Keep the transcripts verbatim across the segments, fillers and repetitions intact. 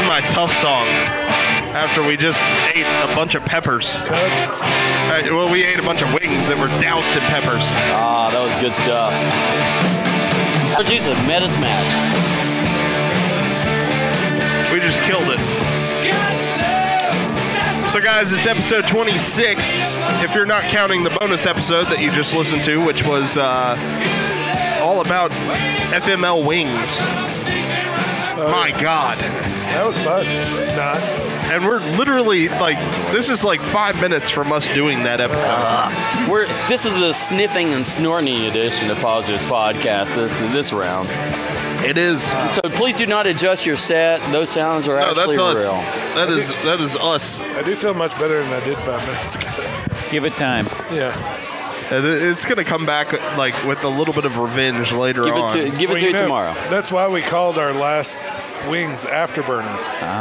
my tough song after we just ate a bunch of peppers. Uh, well, we ate a bunch of wings that were doused in peppers. Ah, that was good stuff. Allergies have met its match. We just killed it. So, guys, it's episode twenty-six. If you're not counting the bonus episode that you just listened to, which was uh, all about F M L wings. Oh, my God. That was fun. Not. And we're literally, like, this is like five minutes from us doing that episode. Uh, we're This is a sniffing and snorting edition of Positives Podcast this, this round. It is. So please do not adjust your set. Those sounds are no, actually that's us. real. That is, that is us. I do feel much better than I did five minutes ago. Give it time. Yeah. And it's going to come back like with a little bit of revenge later give on. It to, give well, it to you, you know, tomorrow. That's why we called our last wings Afterburner.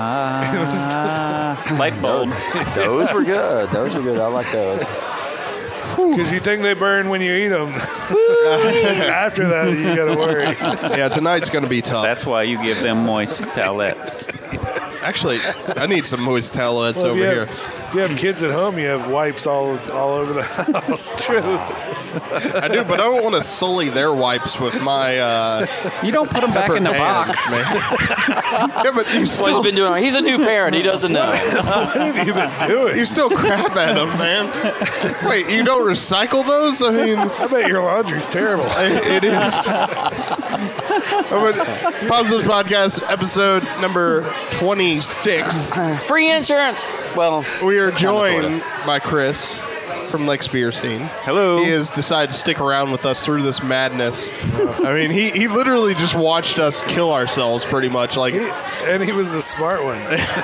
Ah, light bulb. Those were good. Those were good. I like those. Because you think they burn when you eat them. After that, you got to worry. Yeah, tonight's going to be tough. That's why you give them moist towelettes. Actually, I need some moist towelettes well, over have, here. If you have kids at home, you have wipes all all over the house. True. I do, but I don't want to sully their wipes with my. Uh, you don't put them back in the hands, box, man. Yeah, but you still. Well, he's been doing. He's a new parent. He doesn't know. What have you been doing? You still crap at them, man. Wait, you don't recycle those? I mean, I bet your laundry's terrible. It, it is. Positives Podcast, episode number twenty-six. Free insurance. Well, we are joined by Chris from Lex Beer Scene. Hello. He has decided to stick around with us through this madness. I mean, he, he literally just watched us kill ourselves pretty much. Like, he, and he was the smart one.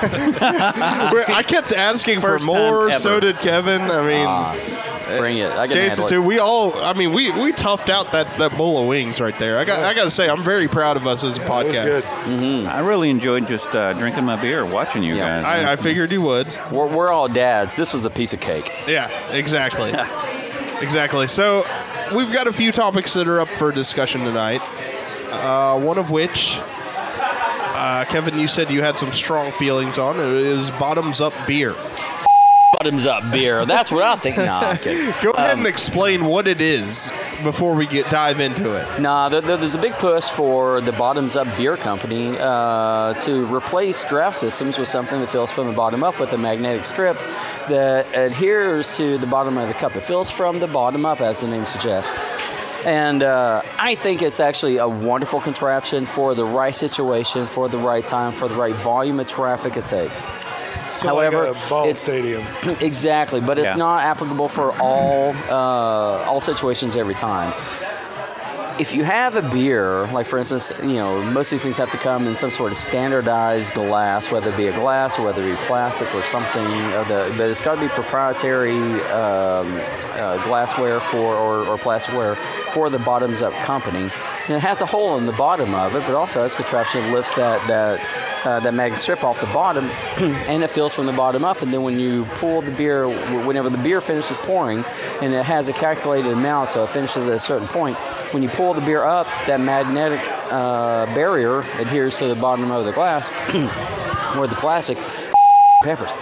I kept asking First for more, time so ever. did Kevin. I mean, uh, bring it. I can Jason handle too. it. We all, I mean, we, we toughed out that, that bowl of wings right there. I got I got to say, I'm very proud of us as a That podcast. was good. Mm-hmm. I really enjoyed just uh, drinking my beer, watching you Yeah. guys. I, I figured you would. We're, we're all dads. This was a piece of cake. Yeah, exactly. Exactly. So we've got a few topics that are up for discussion tonight. Uh, one of which, uh, Kevin, you said you had some strong feelings on, is bottoms up beer. Bottoms up beer. That's what I think. Nah, I'm kidding. Go ahead Um, and explain what it is before we get dive into it. Nah, there, there's a big push for the Bottoms Up Beer Company uh, to replace draft systems with something that fills from the bottom up with a magnetic strip that adheres to the bottom of the cup. It fills from the bottom up, as the name suggests. And uh, I think it's actually a wonderful contraption for the right situation, for the right time, for the right volume of traffic it takes. So However, like a ball it's- stadium. Exactly, but it's Yeah. not applicable for all uh, all situations every time. If you have a beer, like for instance, you know, most of these things have to come in some sort of standardized glass, whether it be a glass or whether it be plastic or something, or the, but it's got to be proprietary um, uh, glassware for or, or plasticware for the Bottoms Up company. And it has a hole in the bottom of it, but also has a contraption that lifts that that uh, that magnet strip off the bottom, and it fills from the bottom up. And then when you pull the beer, whenever the beer finishes pouring, and it has a calculated amount, so it finishes at a certain point. When you pull the beer up, that magnetic uh, barrier adheres to the bottom of the glass, or the plastic, peppers.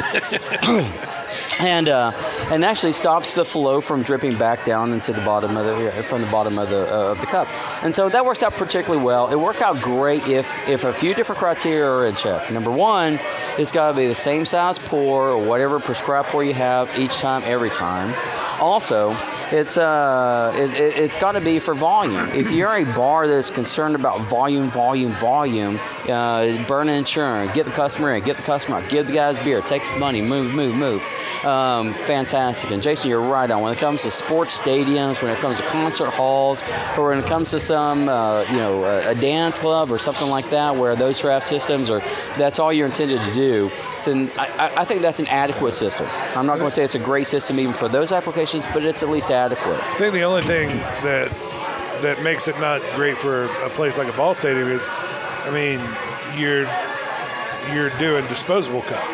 And uh, and actually stops the flow from dripping back down into the bottom of the from the bottom of the uh, of the cup, and so that works out particularly well. It worked out great if if a few different criteria are in check. Number one, it's got to be the same size pour or whatever prescribed pour you have each time, every time. Also, it's uh, it, it, it's got to be for volume. If you're a bar that's concerned about volume, volume, volume, uh, burn insurance, get the customer in, get the customer out, give the guys beer, take his money, move, move, move. Um, fantastic. And Jason, you're right on. When it comes to sports stadiums, when it comes to concert halls, or when it comes to some, uh, you know, a, a dance club or something like that, where those draft systems are, that's all you're intended to do, then I, I think that's an adequate system. I'm not going to say it's a great system even for those applications, but it's at least adequate. I think the only thing that that makes it not great for a place like a ball stadium is, I mean, you're you're doing disposable cups.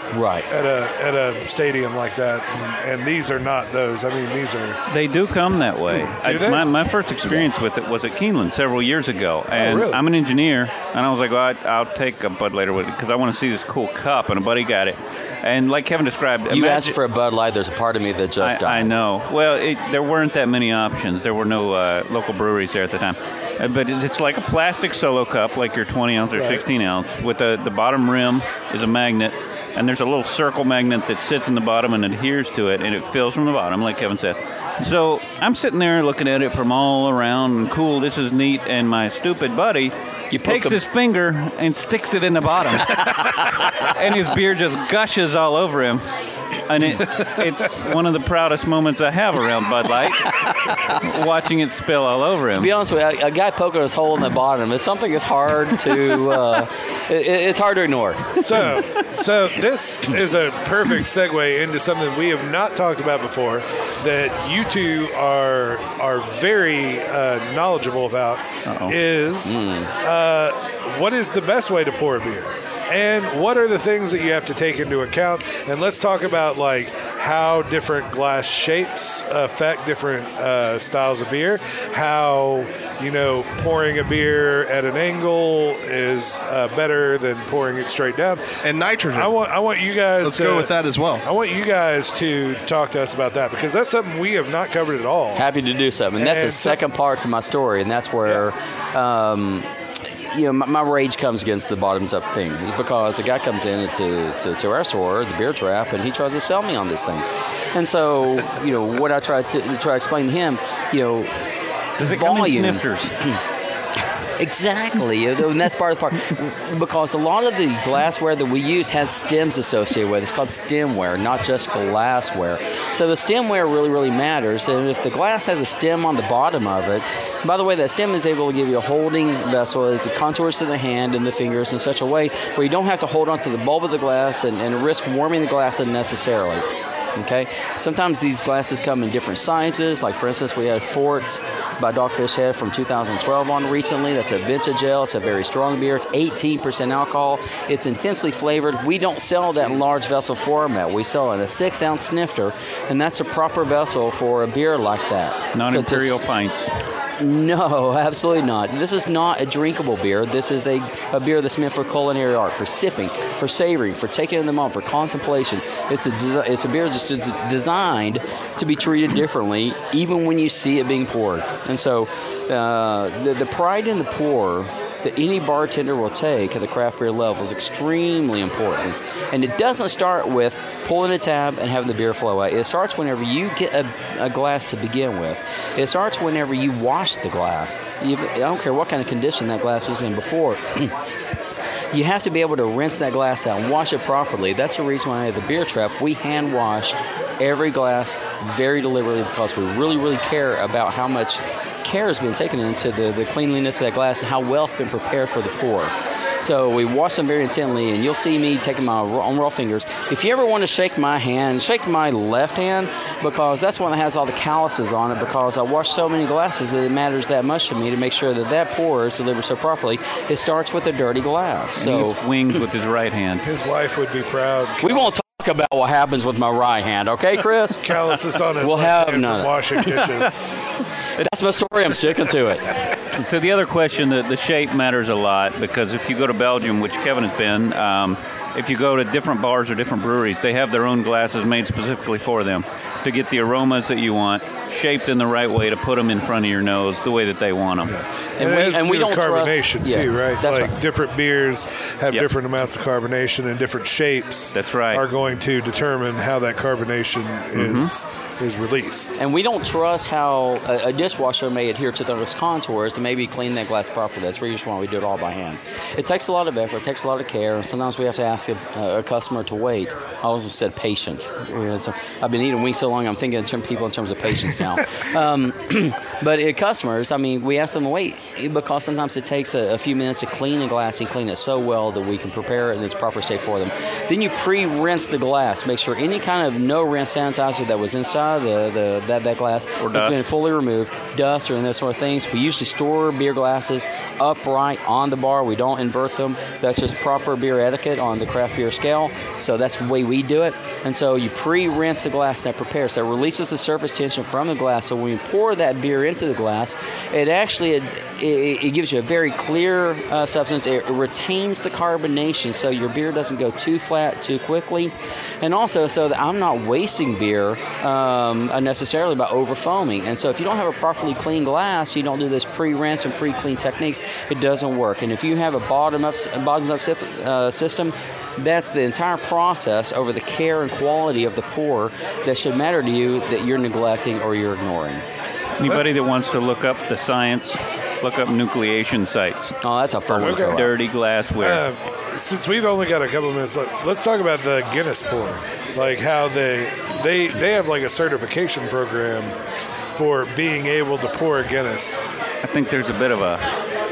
Right. at a at a stadium like that, and, and these are not those. I mean, these are. They do come that way. I, they? my, my first experience with it was at Keeneland several years ago, and really? I'm an engineer, and I was like, well, I, I'll take a Bud Light because I want to see this cool cup, and a buddy got it. And like Kevin described, You imagine, asked for a Bud Light. There's a part of me that just died. I, I know. Well, it, there weren't that many options. There were no uh, local breweries there at the time. Uh, but it's, it's like a plastic solo cup, like your twenty ounce or Right. sixteen ounce, with the, the bottom rim is a magnet, and there's a little circle magnet that sits in the bottom and adheres to it, and it fills from the bottom, like Kevin said. So I'm sitting there looking at it from all around, and cool, this is neat, and my stupid buddy You takes poke him- his finger and sticks it in the bottom, and his beer just gushes all over him. And it, it's one of the proudest moments I have around Bud Light, watching it spill all over him. To be honest with you, a, a guy poking his hole in the bottom is something that's hard to uh, it, it's hard to ignore. So, so this is a perfect segue into something we have not talked about before that you two are are very uh, knowledgeable about. Uh-oh. Is uh, what is the best way to pour a beer? And what are the things that you have to take into account? And let's talk about like how different glass shapes affect different uh, styles of beer. How, you know, pouring a beer at an angle is uh, better than pouring it straight down. And nitrogen. I want I want you guys Let's to, go with that as well. I want you guys to talk to us about that because that's something we have not covered at all. Happy to do so. And that's And the so- second part to my story, and that's where, um, you know, my, my rage comes against the bottoms up thing. It's because the guy comes in to, to, to our store, the Beer Trap, and he tries to sell me on this thing. And so, you know, what I try to try to explain to him, you know, Does it come in volume. snifters? Exactly, and that's part of the part. Because a lot of the glassware that we use has stems associated with it. It's called stemware, not just glassware. So the stemware really, really matters. And if the glass has a stem on the bottom of it, by the way, that stem is able to give you a holding vessel. It contours to the hand and the fingers in such a way where you don't have to hold on to the bulb of the glass and, and risk warming the glass unnecessarily. Okay. Sometimes these glasses come in different sizes. Like for instance, we had Fort by Dogfish Head from two thousand twelve on recently. That's a vintage ale. It's a very strong beer. It's eighteen percent alcohol. It's intensely flavored. We don't sell that in large vessel format. We sell it in a six ounce snifter, and that's a proper vessel for a beer like that. Non-imperial So to- pints. No, absolutely not. This is not a drinkable beer. This is a, a beer that's meant for culinary art, for sipping, for savoring, for taking in the moment, for contemplation. It's a desi- it's a beer that's just designed to be treated differently, even when you see it being poured. And so, uh, the the pride in the pour that any bartender will take at the craft beer level is extremely important. And it doesn't start with pulling a tab and having the beer flow out. It starts whenever you get a, a glass to begin with. It starts whenever you wash the glass. You, I don't care what kind of condition that glass was in before. You have to be able to rinse that glass out and wash it properly. That's the reason why at the Beer Trap, we hand wash every glass very deliberately because we really, really care about how much care has been taken into the, the cleanliness of that glass and how well it's been prepared for the pour. So we wash them very intently, and you'll see me taking my raw, on raw fingers. If you ever want to shake my hand, shake my left hand, because that's one that has all the calluses on it, because I wash so many glasses that it matters that much to me to make sure that that pour is delivered so properly. It starts with a dirty glass. So He's winged with his right hand. His wife would be proud. we won't talk about what happens with my right hand, okay, Chris? Calluses on his We'll left have hand none from of washing dishes. That's my story. I'm sticking to it. To the other question, the, the shape matters a lot because if you go to Belgium, which Kevin has been, um, if you go to different bars or different breweries, they have their own glasses made specifically for them to get the aromas that you want, shaped in the right way to put them in front of your nose the way that they want them. And, And it we- has to and do we with don't trust- carbonation yeah, too, right? that's Like right. different beers have Yep. different amounts of carbonation, and different shapes. That's right. Are going to determine how that carbonation is is released. And we don't trust how a, a dishwasher may adhere to those contours to maybe clean that glass properly. That's the reason why we do it all by hand. It takes a lot of effort, it takes a lot of care, and sometimes we have to ask a, a customer to wait. I always said patient. It's a, I've been eating wings so long, I'm thinking in terms of people in terms of patience now. um, but uh, customers, I mean, we ask them to wait because sometimes it takes a, a few minutes to clean a glass and clean it so well that we can prepare it in its proper shape for them. Then you pre-rinse the glass. Make sure any kind of no-rinse sanitizer that was inside inside the, the that, that glass. Or It's dust. been fully removed, dust or those sort of things. We usually store beer glasses upright on the bar. We don't invert them. That's just proper beer etiquette on the craft beer scale. So that's the way we do it. And so you pre-rinse the glass that prepares. So it releases the surface tension from the glass. So when you pour that beer into the glass, it actually it, it, it gives you a very clear uh, substance. It retains the carbonation, so your beer doesn't go too flat too quickly. And also so that I'm not wasting beer um, unnecessarily by over foaming. And so if you don't have a properly clean glass, you don't do this pre-rinse and pre-clean techniques, it doesn't work. And if you have a bottom-up bottoms-up uh, system, that's the entire process over the care and quality of the pour that should matter to you that you're neglecting or you're ignoring. Anybody that wants to look up the science, look up nucleation sites. Oh, that's a fun one. Okay. Dirty glassware. Uh, since we've only got a couple minutes left, let's talk about the Guinness pour. Like how they they they have like a certification program for being able to pour a Guinness. I think there's a bit of a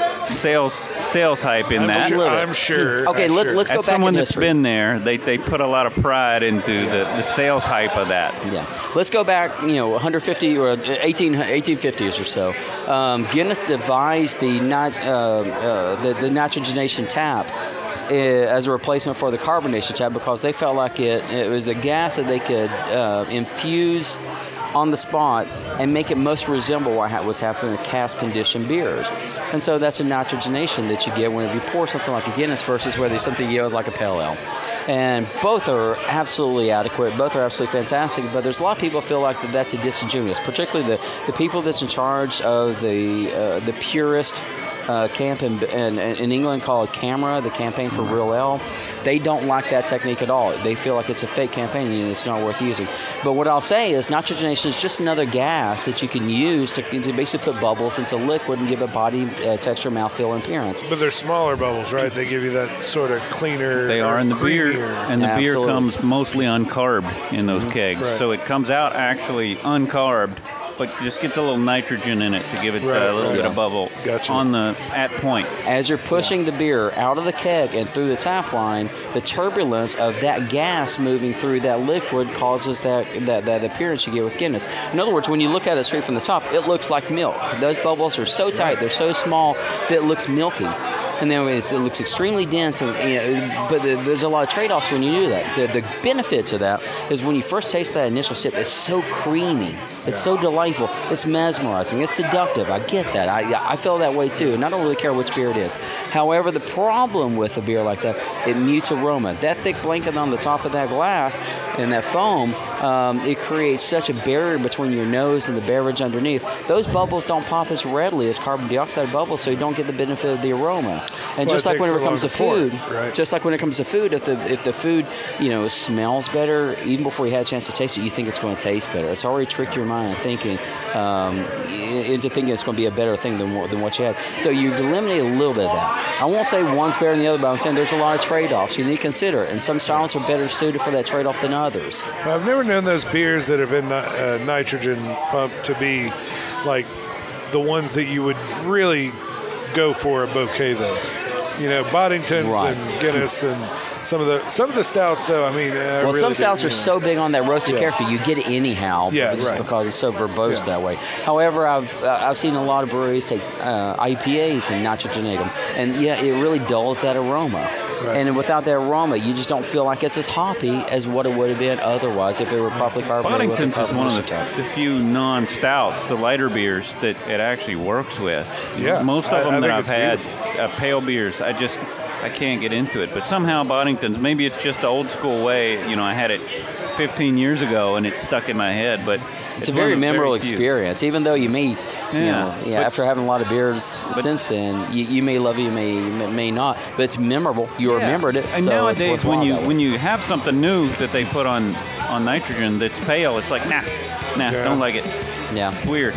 sales sales hype in I'm that. sure. Little. I'm sure Okay, I'm let, sure. let's go As back someone in that's history. been there, they, they put a lot of pride into the, the sales hype of that. Yeah, let's go back, you know, one hundred fifty or eighteen, eighteen fifties or so. Um, Guinness devised the nit- uh, uh, the, the nitrogenation tap uh, as a replacement for the carbonation tap because they felt like it it was a gas that they could uh, infuse on the spot and make it most resemble what ha- was happening in cask conditioned beers. And so that's a nitrogenation that you get whenever you pour something like a Guinness versus whether it's something you get like a pale ale. And both are absolutely adequate. Both are absolutely fantastic. But there's a lot of people feel like that that's a disingenuous, particularly the, the people that's in charge of the uh, the purist uh, camp in, in, in England called CAMRA, the Campaign for Real Ale. They don't like that technique at all. They feel like it's a fake campaign and it's not worth using. But what I'll say is nitrogenation is just another gas that you can use to, to basically put bubbles into liquid and give a body uh, texture, mouthfeel, and appearance. But they're smaller bubbles, right? They give you that sort of cleaner. They are in the beer, creamier. and the Absolutely. beer comes mostly uncarbed in those kegs. Right. So it comes out actually uncarbed, but just gets a little nitrogen in it to give it Right, a little right. bit of bubble Gotcha. on the at point. As you're pushing the beer out of the keg and through the tap line, the turbulence of that gas moving through that liquid causes that, that, that appearance you get with Guinness. In other words, when you look at it straight from the top, it looks like milk. Those bubbles are so tight, they're so small that it looks milky. And then it's, it looks extremely dense, and, you know, but the, there's a lot of trade-offs when you do that. The, the benefit to that is when you first taste that initial sip, it's so creamy. It's so delightful. It's mesmerizing. It's seductive. I get that. I I feel that way too, and I don't really care which beer it is. However, the problem with a beer like that, it mutes aroma. That thick blanket on the top of that glass and that foam, um, it creates such a barrier between your nose and the beverage underneath. Those bubbles don't pop as readily as carbon dioxide bubbles, so you don't get the benefit of the aroma. And why just it like takes when so it comes to long to pour food, it, right? just like when it comes to food, if the if the food you know smells better, even before you had a chance to taste it, you think it's going to taste better. It's already tricked your mind into thinking um, into thinking it's going to be a better thing than what, than what you had. So you've eliminated a little bit of that. I won't say one's better than the other, but I'm saying there's a lot of trade-offs you need to consider, and some styles are better suited for that trade-off than others. Well, I've never known those beers that have been ni- uh, nitrogen pumped to be like the ones that you would really go for a bouquet though. You know, Boddingtons Right. and Guinness and some of the some of the stouts though. I mean, uh, Well, really some do, stouts you are know. so big on that roasted Yeah. character, you get it anyhow. Yeah, just right. because it's so verbose Yeah. that way. However, I've uh, I've seen a lot of breweries take uh, I P As and nitrogenate them, and yeah, it really dulls that aroma. Right. And without that aroma, you just don't feel like it's as hoppy as what it would have been otherwise if it were properly carbonated. with a Boddington's is one of the, carbonation tap. the few non-stouts, the lighter beers that it actually works with. Yeah, Most of I- them I that think I've it's had, beautiful. uh, pale beers, I just I can't get into it. But somehow Boddington's, maybe it's just the old school way. You know, I had it fifteen years ago and it stuck in my head. But It's a one very of the memorable few. experience, even though you may, you Yeah, know, yeah, but- after having a lot of beers since then, you, you may love it, you may may not, but it's memorable. You Yeah. remembered it. And so nowadays, it's when worthwhile you that way. when you have something new that they put on on nitrogen that's pale, it's like nah, nah, Yeah. don't like it. yeah. It's weird.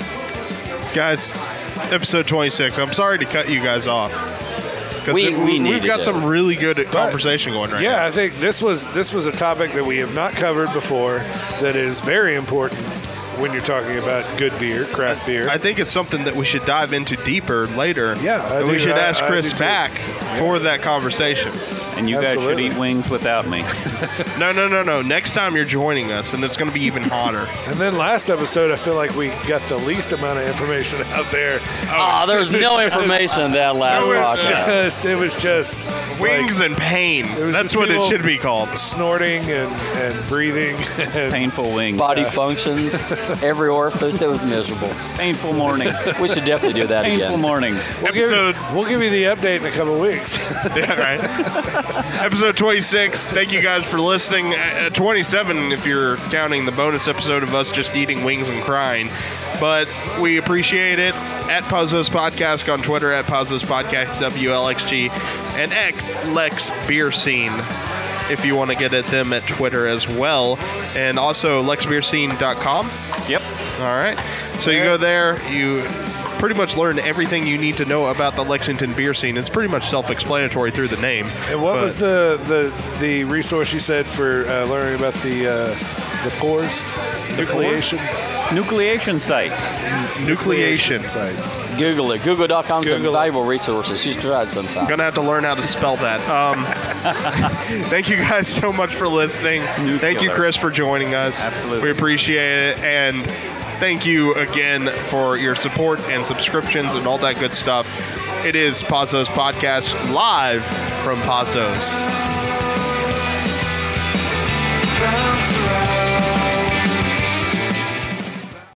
Guys, episode twenty-six. I'm sorry to cut you guys off. Because We- we we've needed got to. some really good conversation going right now. Yeah, I think this was this was a topic that we have not covered before that is very important when you're talking about good beer, craft beer. I think it's something that we should dive into deeper later. Yeah, I and we do- should I- ask I Chris do too. back for that conversation. And you guys should Absolutely. eat wings without me. No, no, no, no. Next time you're joining us, and it's going to be even hotter. And then last episode, I feel like we got the least amount of information out there. Oh, there was no information in that last It was podcast. Just, it was just Wings like, and pain. was That's just what it people- should be called. snorting and, and breathing. And Painful wings. Body functions, every orifice. It was miserable. Painful mornings. We should definitely do that Painful again. mornings. we'll, give, Episode- we'll give you the update in a couple of weeks. Yeah, right. Episode twenty-six. Thank you guys for listening. Uh, twenty-seven, if you're counting the bonus episode of us just eating wings and crying. But we appreciate it. At Pazos Podcast on Twitter, at Pazos Podcast W L X G, and at Lex Beer Scene, if you want to get at them at Twitter as well. And also lex beer scene dot com. Yep. All right. So you go there, you pretty much learn everything you need to know about the Lexington beer scene. It's pretty much self-explanatory through the name. And what But- was the, the the resource you said for uh, learning about the uh, the pores, nucleation, Nucleation sites. nucleation? sites? Google it. Google dot com. Some Google it. valuable resources. You should try it sometime. Gonna have to learn how to spell that. Um, thank you guys so much for listening. Thank you, Nuclear. Chris, for joining us. Absolutely. We appreciate it. And thank you again for your support and subscriptions and all that good stuff. It is Pazos Podcast live from Pazos.